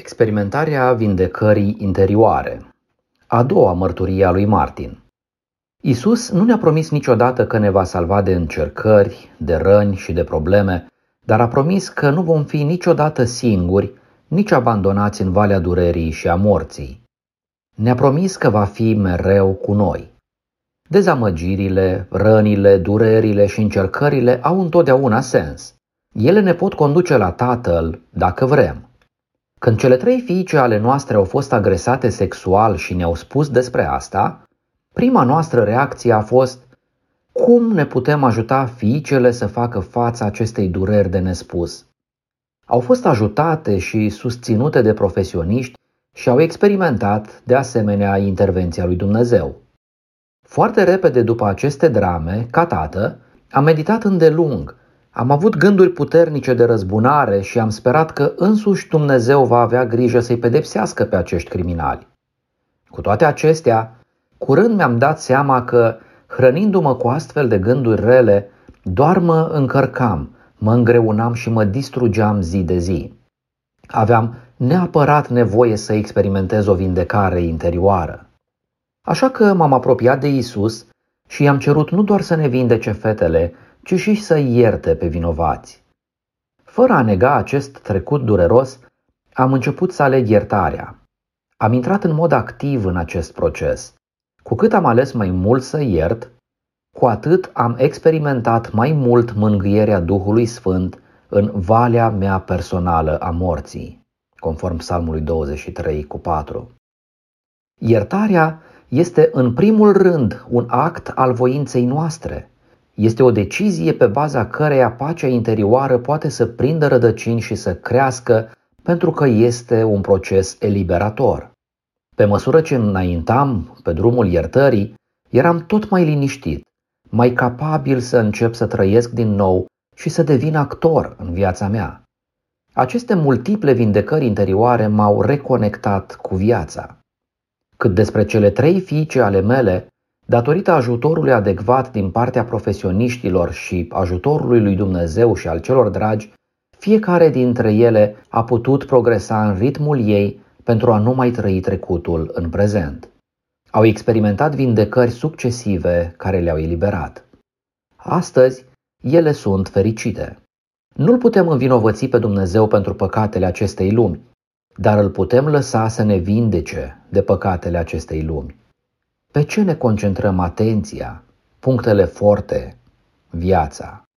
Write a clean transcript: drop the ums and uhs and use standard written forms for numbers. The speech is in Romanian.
Experimentarea vindecării interioare. A doua mărturie a lui Martin. Iisus nu ne-a promis niciodată că ne va salva de încercări, de răni și de probleme, dar a promis că nu vom fi niciodată singuri, nici abandonați în valea durerii și a morții. Ne-a promis că va fi mereu cu noi. Dezamăgirile, rănile, durerile și încercările au întotdeauna sens. Ele ne pot conduce la Tatăl, dacă vrem. Când cele 3 fiice ale noastre au fost agresate sexual și ne-au spus despre asta, prima noastră reacție a fost: cum ne putem ajuta fiicele să facă față acestei dureri de nespus? Au fost ajutate și susținute de profesioniști și au experimentat, de asemenea, intervenția lui Dumnezeu. Foarte repede după aceste drame, ca tată, am meditat îndelung. Am avut gânduri puternice de răzbunare și am sperat că însuși Dumnezeu va avea grijă să-i pedepsească pe acești criminali. Cu toate acestea, curând mi-am dat seama că, hrănindu-mă cu astfel de gânduri rele, doar mă încărcam, mă îngreunam și mă distrugeam zi de zi. Aveam neapărat nevoie să experimentez o vindecare interioară. Așa că m-am apropiat de Iisus și i-am cerut nu doar să ne vindece fetele, ci și să ierte pe vinovați. Fără a nega acest trecut dureros, am început să aleg iertarea. Am intrat în mod activ în acest proces. Cu cât am ales mai mult să iert, cu atât am experimentat mai mult mângâierea Duhului Sfânt în valea mea personală a morții, conform Psalmului 23:4. Iertarea este în primul rând un act al voinței noastre. Este o decizie pe baza căreia pacea interioară poate să prindă rădăcini și să crească, pentru că este un proces eliberator. Pe măsură ce înaintam pe drumul iertării, eram tot mai liniștit, mai capabil să încep să trăiesc din nou și să devin actor în viața mea. Aceste multiple vindecări interioare m-au reconectat cu viața. Cât despre cele 3 fiice ale mele, datorită ajutorului adecvat din partea profesioniștilor și ajutorului lui Dumnezeu și al celor dragi, fiecare dintre ele a putut progresa în ritmul ei pentru a nu mai trăi trecutul în prezent. Au experimentat vindecări succesive care le-au eliberat. Astăzi, ele sunt fericite. Nu-L putem învinovăți pe Dumnezeu pentru păcatele acestei lumi, dar îl putem lăsa să ne vindece de păcatele acestei lumi. Pe ce ne concentrăm atenția, punctele forte, viața?